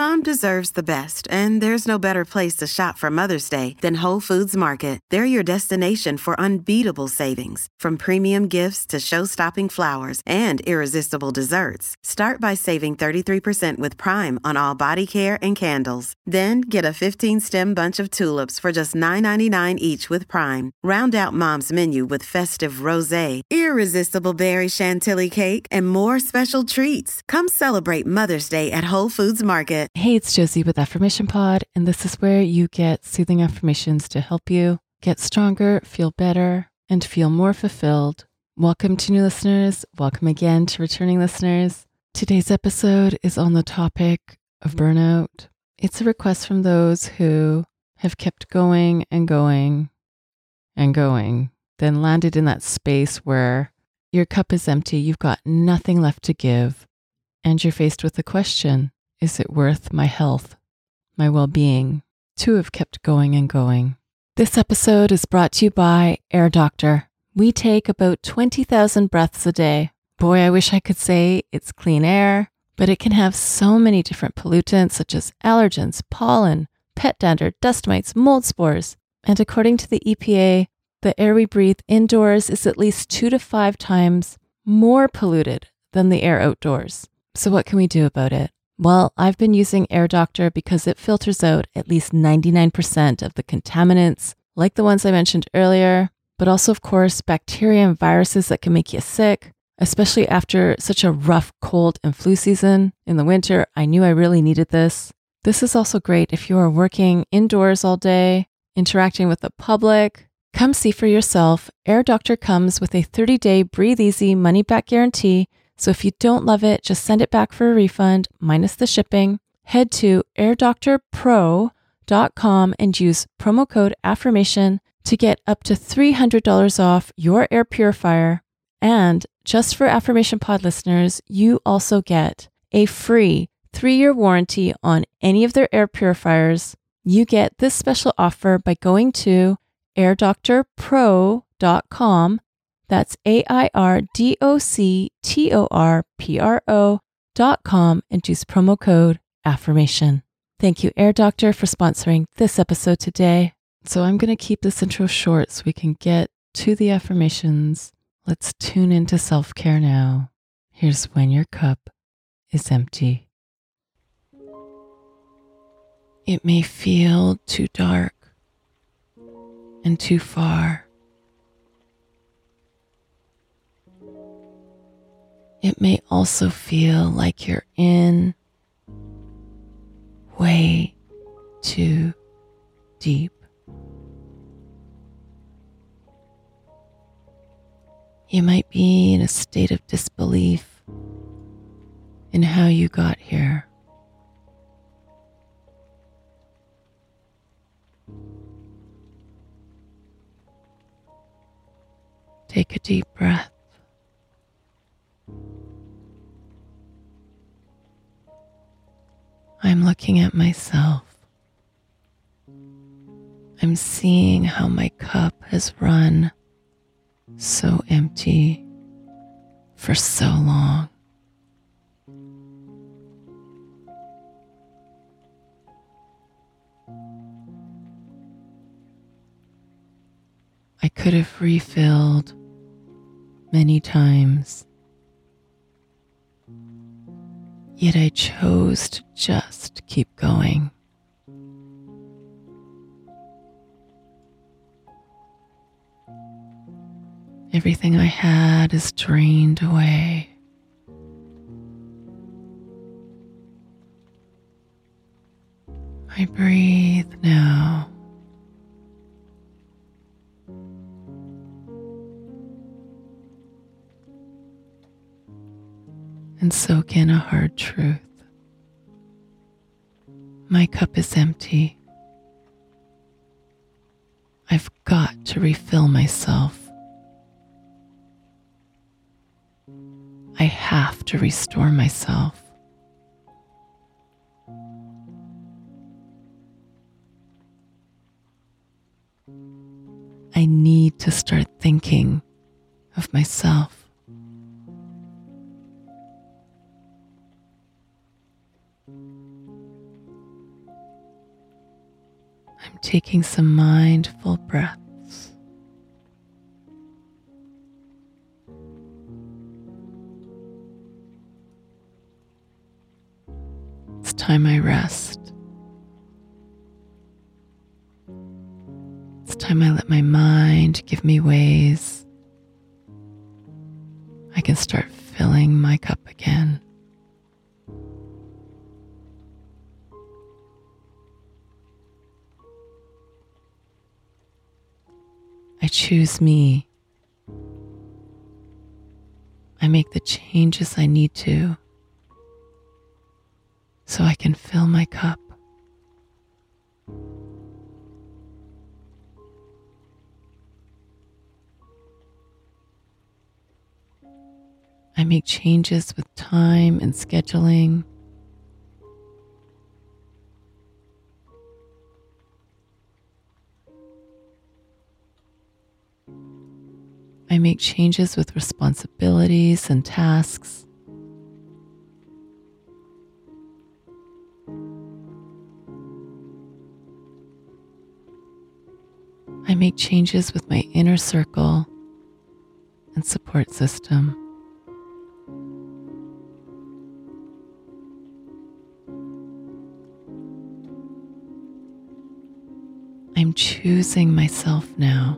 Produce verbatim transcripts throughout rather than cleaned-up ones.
Mom deserves the best, and there's no better place to shop for Mother's Day than Whole Foods Market. They're your destination for unbeatable savings, from premium gifts to show-stopping flowers and irresistible desserts. Start by saving thirty-three percent with Prime on all body care and candles. Then get a fifteen-stem bunch of tulips for just nine ninety-nine each with Prime. Round out Mom's menu with festive rosé, irresistible berry chantilly cake, and more special treats. Come celebrate Mother's Day at Whole Foods Market. Hey, it's Josie with Affirmation Pod, and this is where you get soothing affirmations to help you get stronger, feel better, and feel more fulfilled. Welcome to new listeners. Welcome again to returning listeners. Today's episode is on the topic of burnout. It's a request from those who have kept going and going and going, then landed in that space where your cup is empty, you've got nothing left to give, and you're faced with the question, is it worth my health, my well-being, to have kept going and going? This episode is brought to you by Air Doctor. We take about twenty thousand breaths a day. Boy, I wish I could say it's clean air, but it can have so many different pollutants such as allergens, pollen, pet dander, dust mites, mold spores. And according to the E P A, the air we breathe indoors is at least two to five times more polluted than the air outdoors. So what can we do about it? Well, I've been using Air Doctor because it filters out at least ninety-nine percent of the contaminants, like the ones I mentioned earlier, but also, of course, bacteria and viruses that can make you sick, especially after such a rough cold and flu season in the winter. I knew I really needed this. This is also great if you are working indoors all day, interacting with the public. Come see for yourself. Air Doctor comes with a thirty-day breathe easy money-back guarantee. So if you don't love it, just send it back for a refund, minus the shipping. Head to air doctor pro dot com and use promo code AFFIRMATION to get up to three hundred dollars off your air purifier. And just for Affirmation Pod listeners, you also get a free three-year warranty on any of their air purifiers. You get this special offer by going to air doctor pro dot com. That's A I R D O C T O R P R O dot com and use promo code AFFIRMATION. Thank you, Air Doctor, for sponsoring this episode today. So I'm going to keep this intro short so we can get to the affirmations. Let's tune into self-care now. Here's when your cup is empty. It may feel too dark and too far. It may also feel like you're in way too deep. You might be in a state of disbelief in how you got here. Take a deep breath. I'm looking at myself. I'm seeing how my cup has run so empty for so long. I could have refilled many times. Yet I chose to just keep going. Everything I had is drained away. I breathe now. And soak in a hard truth. My cup is empty. I've got to refill myself. I have to restore myself. I need to start thinking of myself. I'm taking some mindful breaths. It's time I rest. It's time I let my mind give me ways I can start filling my cup again. I choose me. I make the changes I need to so I can fill my cup. I make changes with time and scheduling. I make changes with responsibilities and tasks. I make changes with my inner circle and support system. I'm choosing myself now.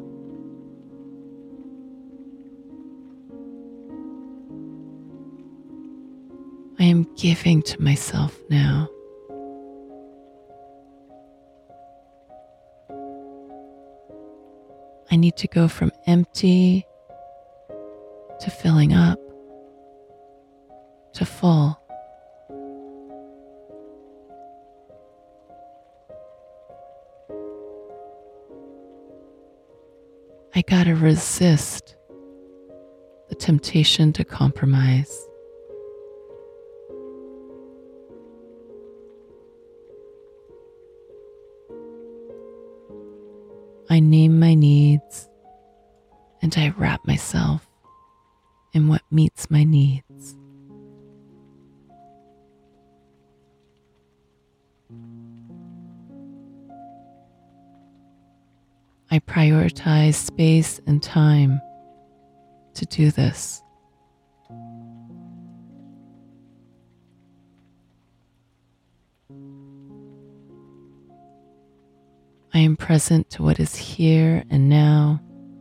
I am giving to myself now. I need to go from empty to filling up to full. I gotta resist the temptation to compromise. I name my needs and I wrap myself in what meets my needs. I prioritize space and time to do this. I am present to what is here and now.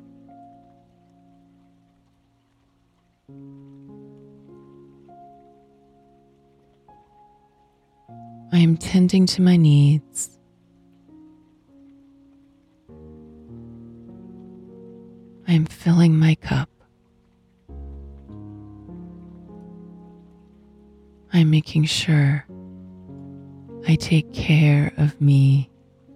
I am tending to my needs. I am filling my cup. I'm making sure I take care of me.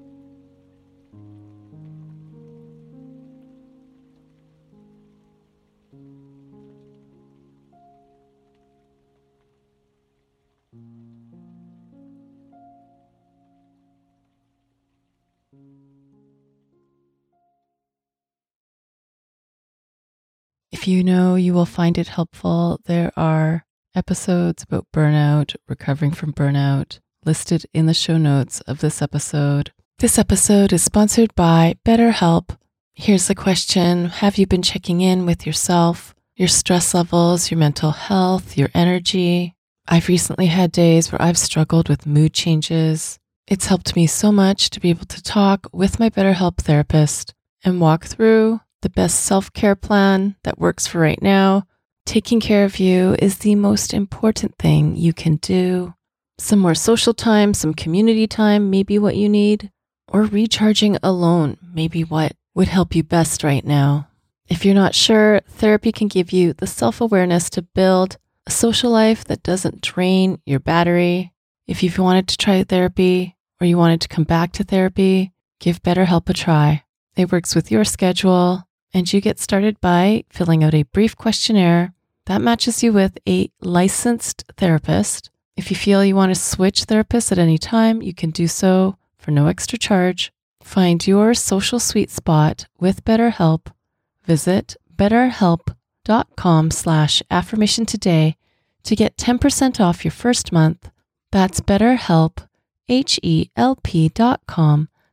If you know you will find it helpful, there are episodes about burnout, recovering from burnout, listed in the show notes of this episode. This episode is sponsored by BetterHelp. Here's the question. Have you been checking in with yourself, your stress levels, your mental health, your energy? I've recently had days where I've struggled with mood changes. It's helped me so much to be able to talk with my BetterHelp therapist and walk through the best self-care plan that works for right now. Taking care of you is the most important thing you can do. Some more social time, some community time, maybe what you need, or recharging alone, maybe what would help you best right now. If you're not sure, therapy can give you the self-awareness to build a social life that doesn't drain your battery. If you've wanted to try therapy or you wanted to come back to therapy, give BetterHelp a try. It works with your schedule, and you get started by filling out a brief questionnaire that matches you with a licensed therapist. If you feel you want to switch therapists at any time, you can do so for no extra charge. Find your social sweet spot with BetterHelp. Visit betterhelp.com slash affirmation today to get ten percent off your first month. That's betterhelp, H-E-L-P dot com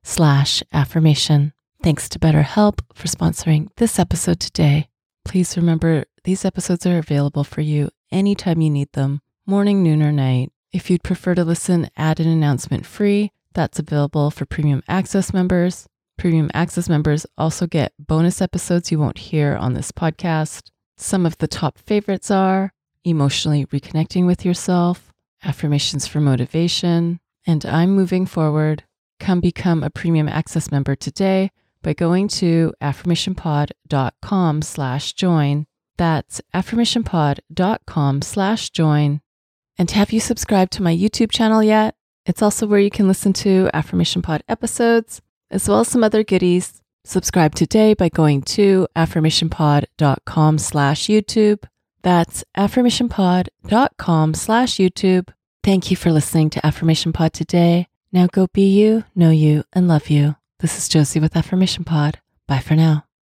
slash affirmation. Thanks to BetterHelp for sponsoring this episode today. Please remember, these episodes are available for you anytime you need them, morning, noon, or night. If you'd prefer to listen ad and announcement free, that's available for Premium Access members. Premium Access members also get bonus episodes you won't hear on this podcast. Some of the top favorites are Emotionally Reconnecting with Yourself, Affirmations for Motivation, and I'm Moving Forward. Come become a Premium Access member today by going to affirmationpod.com slash join. That's affirmationpod.com slash join. And have you subscribed to my YouTube channel yet? It's also where you can listen to Affirmation Pod episodes, as well as some other goodies. Subscribe today by going to affirmationpod.com slash YouTube. That's affirmationpod.com slash YouTube. Thank you for listening to Affirmation Pod today. Now go be you, know you, and love you. This is Josie with Affirmation Pod. Bye for now.